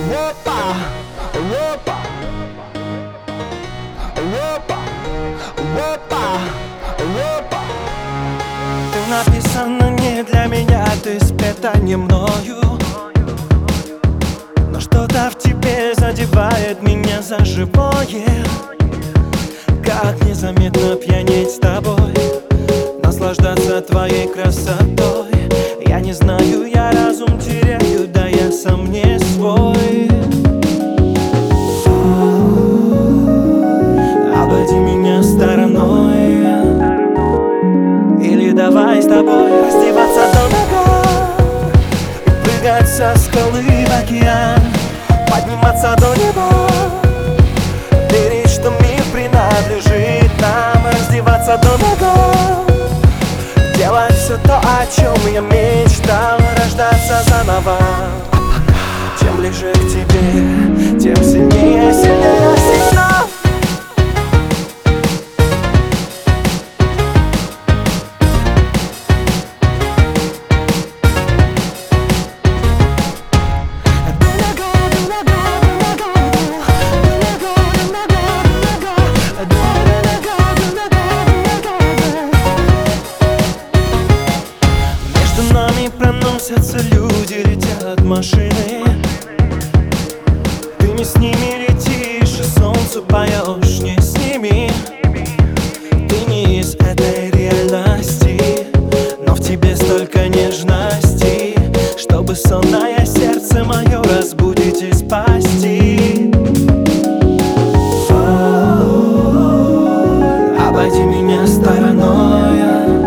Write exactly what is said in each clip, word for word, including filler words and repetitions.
Опа, опа, опа, опа, опа. Ты написана не для меня, ты спета не мною, но что-то в тебе задевает меня за живое. Как незаметно пьянеть с тобой, наслаждаться твоей красотой. Я не знаю, я разум теряю, да я сам не свой. Обойди меня стороной, или давай с тобой раздеваться до нога, прыгать со скалы в океан, подниматься до неба, верить, что мир принадлежит нам, раздеваться до нога, делать все то, о чем я мечтал, рождаться заново. Чем ближе к тебе, тем сильнее, сильнее сигнал. Между нами проносятся люди, летят машины. Ты не с ними летишь, и солнцу поешь не с ними. Ты не из этой реальности, но в тебе столько нежности, чтобы сонное сердце мое разбудить и спасти. Обойди меня стороной,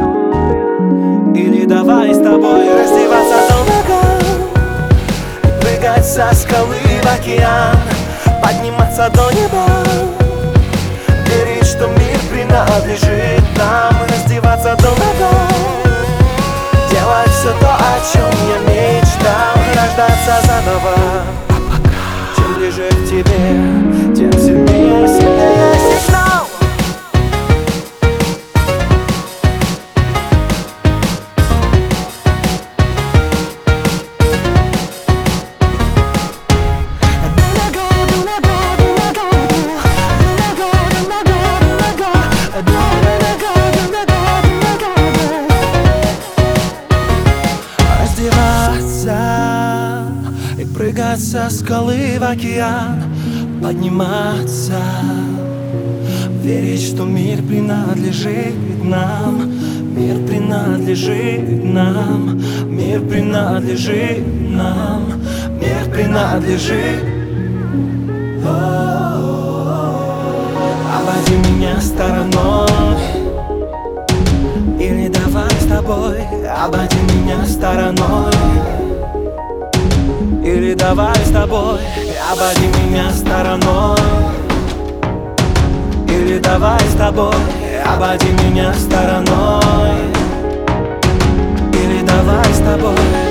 или давай с тобой раздеваться до нога, прыгать со скалы в океан, подниматься до неба, верить, что мир принадлежит нам, раздеваться до нога, делать все то, о чем я мечтал, рождаться заново. Чем ближе к тебе, тем сильнее, сильнее сигнал. Раздеваться и прыгать со скалы в океан, подниматься, верить, что мир принадлежит нам, мир принадлежит нам, мир принадлежит нам, мир принадлежит. Обойди меня стороной, или давай с тобой, обойди меня стороной, или давай с тобой, обойди меня стороной, или давай с тобой, обойди меня стороной, или давай с тобой.